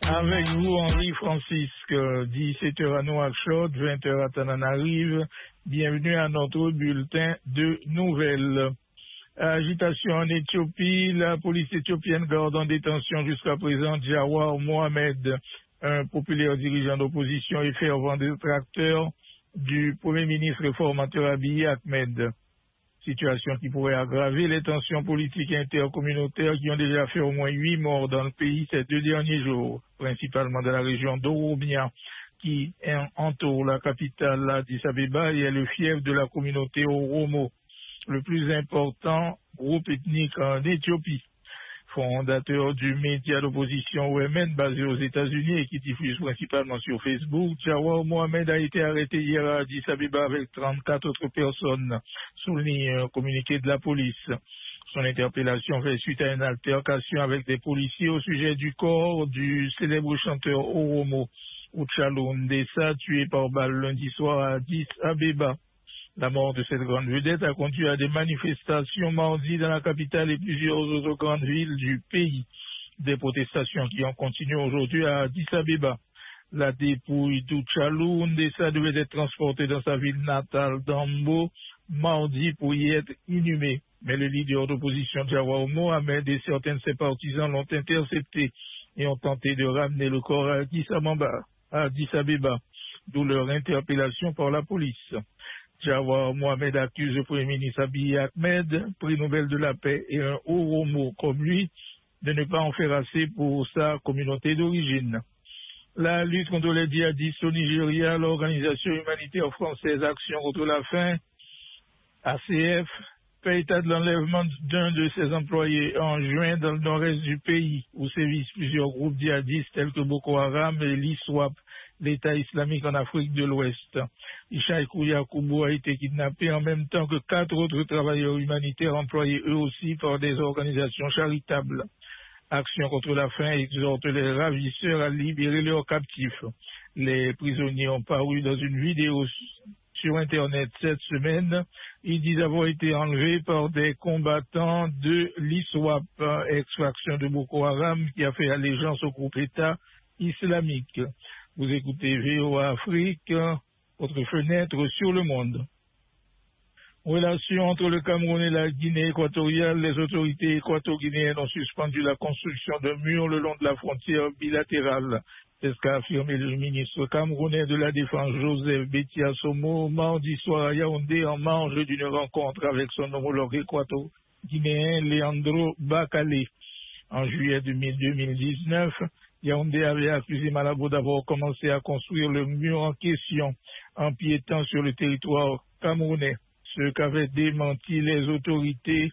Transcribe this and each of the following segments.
Avec vous, Henri Francisque, 17h à Nouakchott, 20h à Tananarive. Bienvenue à notre bulletin de nouvelles. Agitation en Éthiopie, la police éthiopienne garde en détention jusqu'à présent Jawar Mohamed, un populaire dirigeant d'opposition et fervent détracteur du Premier ministre réformateur Abiy Ahmed. Situation qui pourrait aggraver les tensions politiques intercommunautaires qui ont déjà fait au moins 8 morts dans le pays ces 2 derniers jours, principalement dans la région d'Oromia, qui entoure la capitale Addis Abeba et est le fief de la communauté Oromo, le plus important groupe ethnique en Éthiopie. Fondateur du média d'opposition OMN basé aux États-Unis et qui diffuse principalement sur Facebook, Jawar Mohamed a été arrêté hier à Addis Abeba avec 34 autres personnes, souligne un communiqué de la police. Son interpellation fait suite à une altercation avec des policiers au sujet du corps du célèbre chanteur Oromo, Uchalo Ndessa, tué par balle lundi soir à Addis Abeba. La mort de cette grande vedette a conduit à des manifestations mardi dans la capitale et plusieurs autres grandes villes du pays. Des protestations qui ont continué aujourd'hui à Addis Abeba. La dépouille d'Uchalu Ndessa devait être transportée dans sa ville natale d'Ambo mardi pour y être inhumée. Mais le leader d'opposition Jawar Mohamed et certains de ses partisans l'ont intercepté et ont tenté de ramener le corps à Addis Abeba, d'où leur interpellation par la police. Jawar Mohamed accuse le Premier ministre Abiy Ahmed, prix Nobel de la paix et un Oromo comme lui, de ne pas en faire assez pour sa communauté d'origine. La lutte contre les djihadistes au Nigeria, l'organisation humanitaire française Action contre la faim, ACF, fait état de l'enlèvement d'un de ses employés en juin dans le nord-est du pays, où sévissent plusieurs groupes djihadistes tels que Boko Haram et l'ISWAP, l'État islamique en Afrique de l'Ouest. Ishaïkou Yakoubou a été kidnappé en même temps que 4 autres travailleurs humanitaires employés eux aussi par des organisations charitables. Action contre la faim exhorte les ravisseurs à libérer leurs captifs. Les prisonniers ont paru dans une vidéo sur Internet cette semaine. Ils disent avoir été enlevés par des combattants de l'ISWAP, ex-faction de Boko Haram, qui a fait allégeance au groupe État islamique. Vous écoutez VOA Afrique, votre fenêtre sur le monde. Relation entre le Cameroun et la Guinée équatoriale, les autorités équato-guinéennes ont suspendu la construction d'un mur le long de la frontière bilatérale. C'est ce qu'a affirmé le ministre camerounais de la Défense Joseph Betiasomo mardi soir à Yaoundé en marge d'une rencontre avec son homologue équato-guinéen Leandro Bakale. En juillet 2019, Yaoundé avait accusé Malabo d'avoir commencé à construire le mur en question, empiétant sur le territoire camerounais, ce qu'avaient démenti les autorités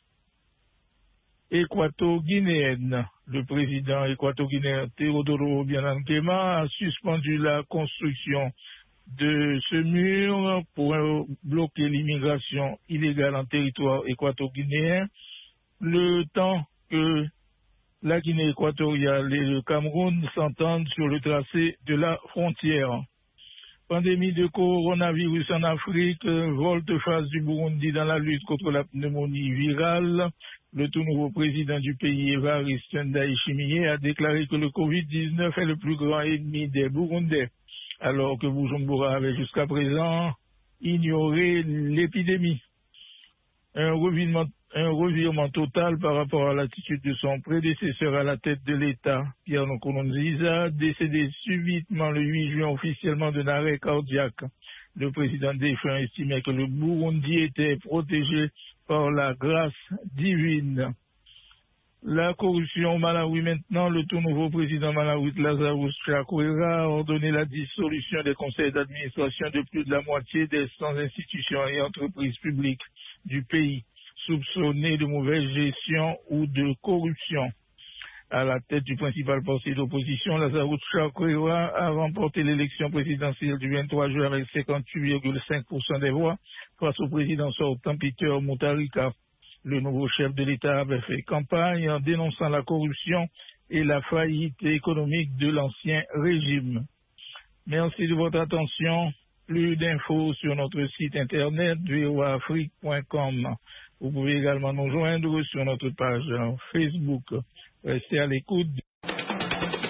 équato-guinéennes. Le président équato-guinéen Teodoro Obiang Nguema a suspendu la construction de ce mur pour bloquer l'immigration illégale en territoire équato-guinéen, le temps que la Guinée équatoriale et le Cameroun s'entendent sur le tracé de la frontière. Pandémie de coronavirus en Afrique, volte-face du Burundi dans la lutte contre la pneumonie virale. Le tout nouveau président du pays, Evariste Ndayishimiye, a déclaré que le Covid-19 est le plus grand ennemi des Burundais, alors que Bujumbura avait jusqu'à présent ignoré l'épidémie. Un revirement total par rapport à l'attitude de son prédécesseur à la tête de l'État, Pierre Nkurunziza, décédé subitement le 8 juin officiellement d'un arrêt cardiaque. Le président défunt estimait que le Burundi était protégé par la grâce divine. La corruption au Malawi maintenant, le tout nouveau président malawite Lazarus Chakwera a ordonné la dissolution des conseils d'administration de plus de la moitié des 100 institutions et entreprises publiques du pays, soupçonnées de mauvaise gestion ou de corruption. À la tête du principal parti d'opposition, Lazarus Chakwera a remporté l'élection présidentielle du 23 juin avec 58,5% des voix face au président sortant Peter Mutharika. Le nouveau chef de l'État avait fait campagne en dénonçant la corruption et la faillite économique de l'ancien régime. Merci de votre attention. Plus d'infos sur notre site internet voaafrique.com. Vous pouvez également nous joindre sur notre page Facebook. Restez à l'écoute.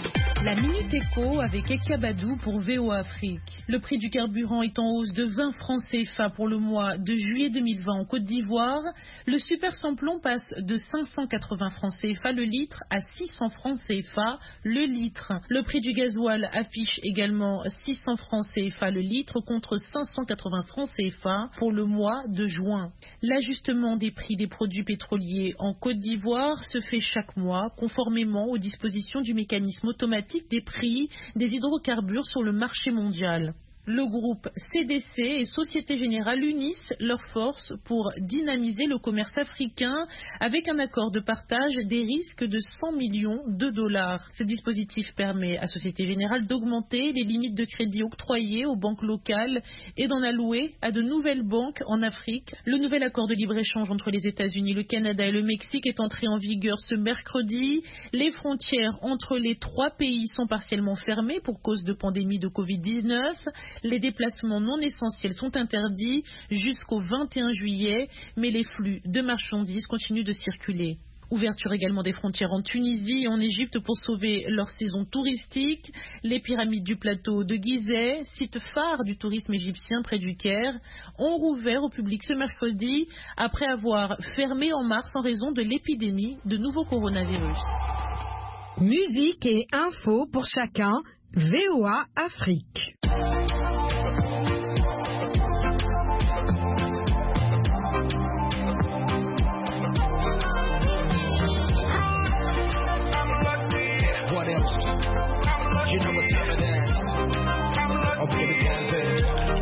La Minute Éco avec Ekia Badou pour VOA Afrique. Le prix du carburant est en hausse de 20 francs CFA pour le mois de juillet 2020 en Côte d'Ivoire. Le super samplon passe de 580 francs CFA le litre à 600 francs CFA le litre. Le prix du gasoil affiche également 600 francs CFA le litre contre 580 francs CFA pour le mois de juin. L'ajustement des prix des produits pétroliers en Côte d'Ivoire se fait chaque mois conformément aux dispositions du mécanisme automatique des prix des hydrocarbures sur le marché mondial. Le groupe CDC et Société Générale unissent leurs forces pour dynamiser le commerce africain avec un accord de partage des risques de 100 millions de dollars. Ce dispositif permet à Société Générale d'augmenter les limites de crédit octroyées aux banques locales et d'en allouer à de nouvelles banques en Afrique. Le nouvel accord de libre-échange entre les États-Unis, le Canada et le Mexique est entré en vigueur ce mercredi. Les frontières entre les trois pays sont partiellement fermées pour cause de pandémie de Covid-19. Les déplacements non essentiels sont interdits jusqu'au 21 juillet, mais les flux de marchandises continuent de circuler. Ouverture également des frontières en Tunisie et en Égypte pour sauver leur saison touristique. Les pyramides du plateau de Gizeh, site phare du tourisme égyptien près du Caire, ont rouvert au public ce mercredi après avoir fermé en mars en raison de l'épidémie de nouveau coronavirus. Musique et infos pour chacun, VOA Afrique. What else? You know what time it is. Okay, the campaign.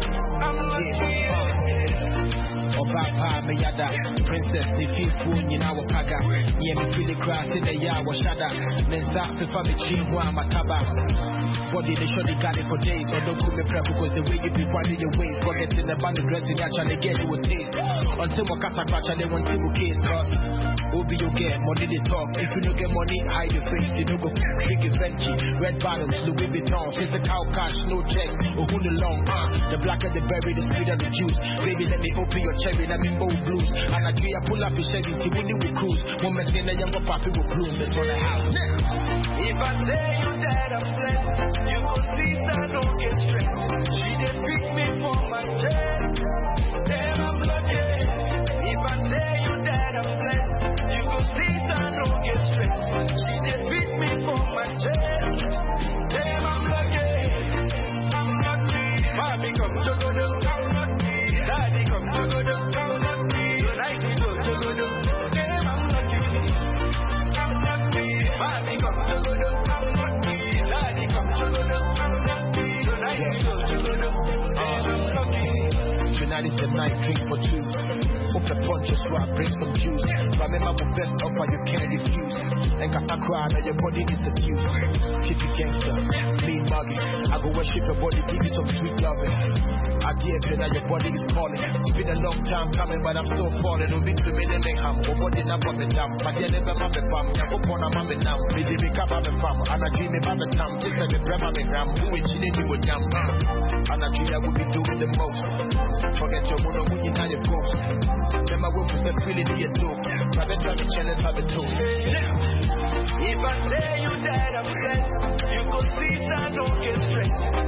Obapa Meyada, Princess, the fifth one in our paga. Yeah, me feel the grass in the yawa shada. Mensa, the family chimwa mataba. Body they surely got it for days. So don't come me prep because the way you be finding your ways. Forgetting the band dressing, actually get it with taste. Until my casa crash, they want to case cut. Obi you get money they talk. If you don't get money, hide your face. You don't go big Venchi, red bottoms, Louis Vuitton. Since the cow cash, no checks, or who the long. The blacker the berry, the sweeter the juice. Baby, let me open your cherry, let me bold blues. And I do pull up your Chevy, see when you will cruise. One man saying that younger papi will bloom. This on the house. If I tell you that I'm blessed, you go see that I don't get stressed. She did pick me for my chest. Damn, I'm lucky. If I tell you that I'm blessed, you go see that I don't get stressed. She did pick me for my chest. Damn, I'm lucky. I'm lucky. Mommy come to go to, I'm lucky. Daddy come to go to, I'm lucky. Tonight we go to go to. Damn, I'm lucky. I'm lucky. Mommy come to go to, I'm lucky. Daddy come to go to, I'm lucky. Tonight we go to go to. Damn, I'm lucky. Tonight is the night, drink for two. Hope the punch is so I bring some juice. Remember the best up and you can't refuse. And cause I cry now your body is abused. Keep it gangster, clean muggy. I go worship your body, give you some sweet loving. I dare say that your body is calling. It's been a long time coming, but I'm still falling. No big to me, the neck ham. Oh, body not from the dam. I dare never have a fam. I go on a mammy now. Baby, make up have a fam. And I dream about the time. Just like the bread of the gram. Who is chilling you with jam? And I dream I will be doing the most. Forget your mono when you're not your ghost. Remember when we said feeling in your door. Private driving challenge have a tool. If I tell you that I'm blessed, you go see that I don't get stressed.